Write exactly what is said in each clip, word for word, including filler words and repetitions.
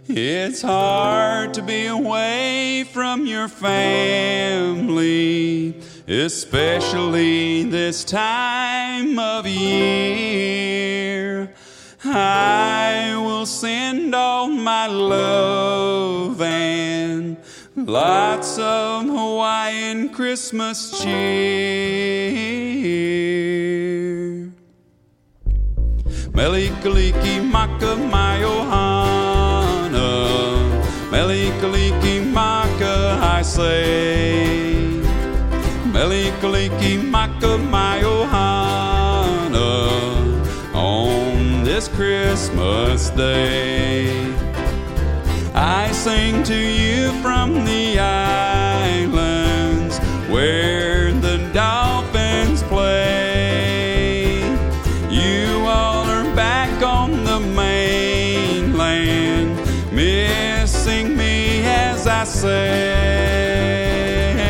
It's hard to be away from your family, especially this time of year. I will send all my love and lots of Hawaiian Christmas cheer. Mele Kaliki Maka Mai Ohana, Mele Kaliki Maka I say, Mele Kaliki Maka Mai Ohana on this Christmas day. I sing to you from the islands where the dolphins play. You all are back on the mainland, missing me as I say.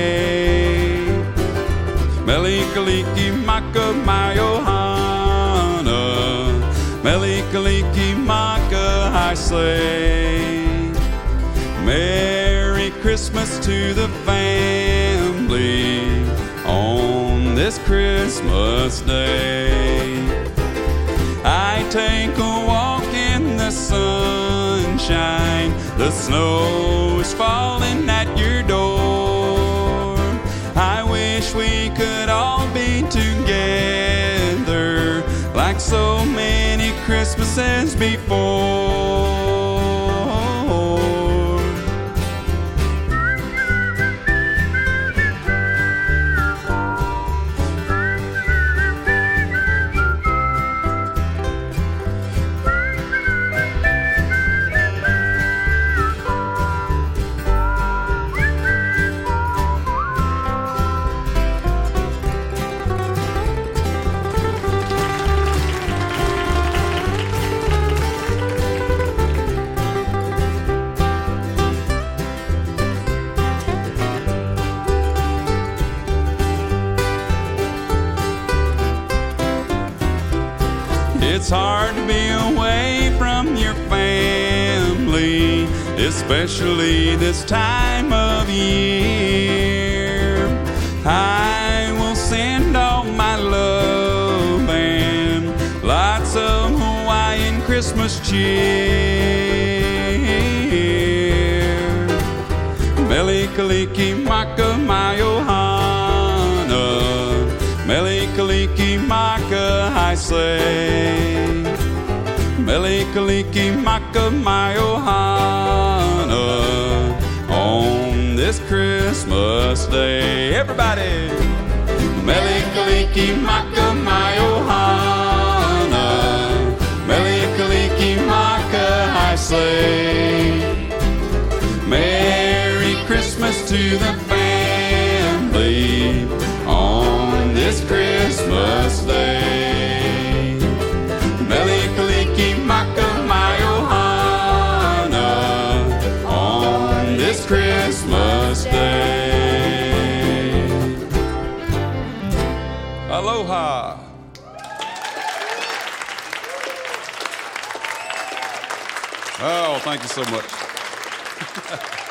Mele Kaliki Maka Mai Ohana, Mele Kaliki Maka I say. Merry Christmas to the family on this Christmas day. I take a walk in the sunshine, the snow is falling at your door. I wish we could all be together like so many Christmases before. It's hard to be away from your family, especially this time of year. I will send all my love and lots of Hawaiian Christmas cheer. Mele Kaliki Maka Mai Ohana, Mele Kaliki Maka I say, Mele Kaliki Maka Mai Ohana on this Christmas day. Everybody! Mele Kaliki Maka Mai Ohana, Mele Kaliki Maka I say. Merry Christmas to the family on this Christmas day. Mele Kaliki Maka Mai Ohana on this Christmas day. Aloha. Oh, thank you so much.